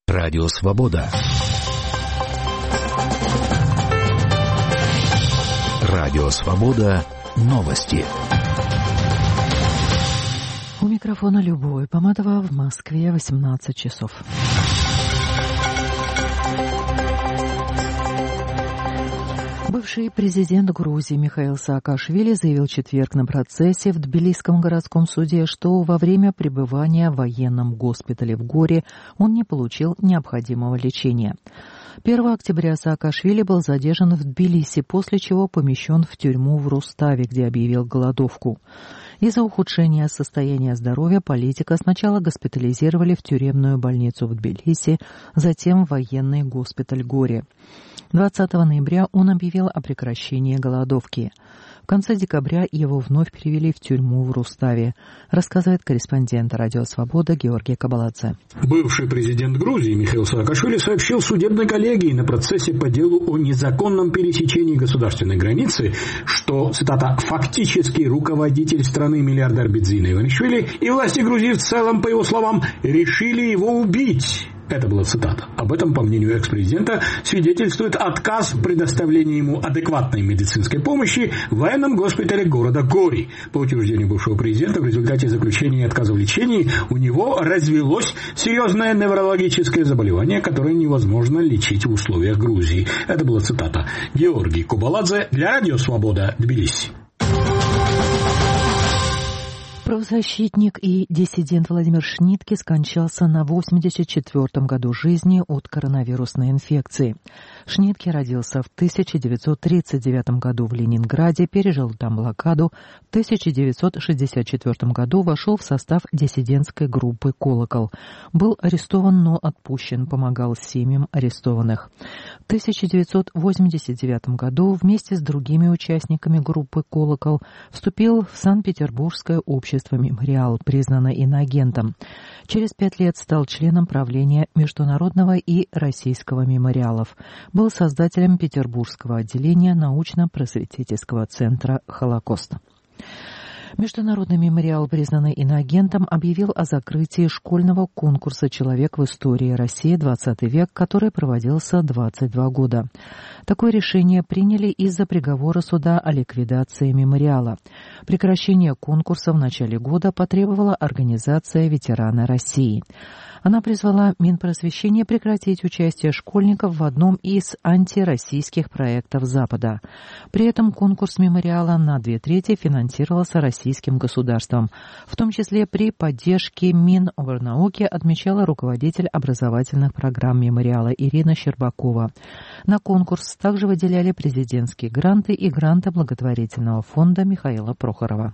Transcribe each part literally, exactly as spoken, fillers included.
Радио Свобода. Радио Свобода. Новости. У микрофона Любовь Помадова, в Москве восемнадцать часов. Бывший президент Грузии Михаил Саакашвили заявил в четверг на процессе в Тбилисском городском суде, что во время пребывания в военном госпитале в Горе он не получил необходимого лечения. первого октября Саакашвили был задержан в Тбилиси, после чего помещен в тюрьму в Руставе, где объявил голодовку. Из-за ухудшения состояния здоровья политика сначала госпитализировали в тюремную больницу в Тбилиси, затем в военный госпиталь Горе. двадцатого ноября он объявил о прекращении голодовки. В конце декабря его вновь перевели в тюрьму в Руставе, рассказывает корреспондент Радио Свобода Георгий Кабаладзе. Бывший президент Грузии Михаил Саакашвили сообщил судебной коллегии на процессе по делу о незаконном пересечении государственной границы, что, цитата, «фактически руководитель страны миллиардер Бидзина Иванишвили и власти Грузии в целом, по его словам, решили его убить». Это была цитата. Об этом, по мнению экс-президента, свидетельствует отказ в предоставлении ему адекватной медицинской помощи в военном госпитале города Гори. По утверждению бывшего президента, в результате заключения и отказа в лечении у него развелось серьезное неврологическое заболевание, которое невозможно лечить в условиях Грузии. Это была цитата. Георгий Кабаладзе для Радио Свобода, Тбилиси. Правозащитник и диссидент Владимир Шнитке скончался на восемьдесят четвёртом году жизни от коронавирусной инфекции. Шнитке родился в тысяча девятьсот тридцать девятом году в Ленинграде, пережил там блокаду. В тысяча девятьсот шестьдесят четвёртом году вошел в состав диссидентской группы «Колокол». Был арестован, но отпущен, помогал семьям арестованных. В тысяча девятьсот восемьдесят девятом году вместе с другими участниками группы «Колокол» вступил в Санкт-Петербургское общество «Мемориал», признано иноагентом. Через пять лет стал членом правления Международного и Российского мемориалов. Был создателем Петербургского отделения научно-просветительского центра «Холокост». Международный мемориал, признанный иноагентом, объявил о закрытии школьного конкурса «Человек в истории России. двадцатый век», который проводился двадцать два года. Такое решение приняли из-за приговора суда о ликвидации мемориала. Прекращение конкурса в начале года потребовала организация «Ветераны России». Она призвала Минпросвещение прекратить участие школьников в одном из антироссийских проектов Запада. При этом конкурс мемориала на две трети финансировался российским государством, в том числе при поддержке Миноборнауки, отмечала руководитель образовательных программ мемориала Ирина Щербакова. На конкурс также выделяли президентские гранты и гранты благотворительного фонда Михаила Прохорова.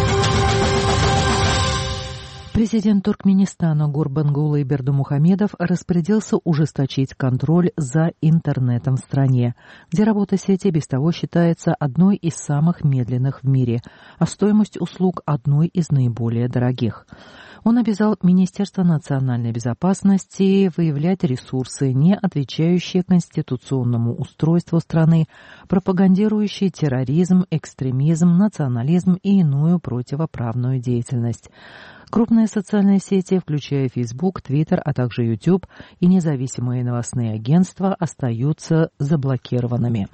Президент Туркменистана Гурбангулы Бердымухамедов распорядился ужесточить контроль за интернетом в стране, где работа сети без того считается одной из самых медленных в мире, а стоимость услуг одной из наиболее дорогих. Он обязал Министерство национальной безопасности выявлять ресурсы, не отвечающие конституционному устройству страны, пропагандирующие терроризм, экстремизм, национализм и иную противоправную деятельность. Крупные социальные сети, включая Facebook, Twitter, а также YouTube и независимые новостные агентства, остаются заблокированными.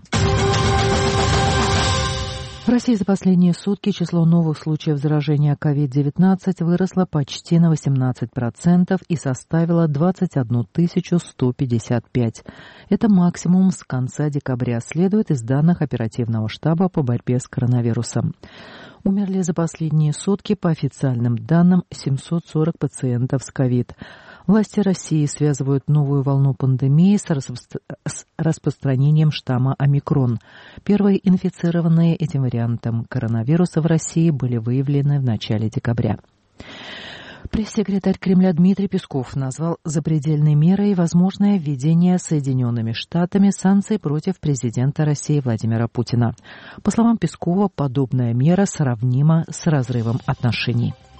В России за последние сутки число новых случаев заражения ковид девятнадцать выросло почти на восемнадцать процентов и составило двадцать одну тысячу сто пятьдесят пять. Это максимум с конца декабря, следует из данных оперативного штаба по борьбе с коронавирусом. Умерли за последние сутки, по официальным данным, семьсот сорок пациентов с ковид. Власти России связывают новую волну пандемии с, распро- с распространением штамма омикрон. Первые инфицированные этим вариантом коронавируса в России были выявлены в начале декабря. Пресс-секретарь Кремля Дмитрий Песков назвал запредельной мерой возможное введение Соединенными Штатами санкций против президента России Владимира Путина. По словам Пескова, подобная мера сравнима с разрывом отношений.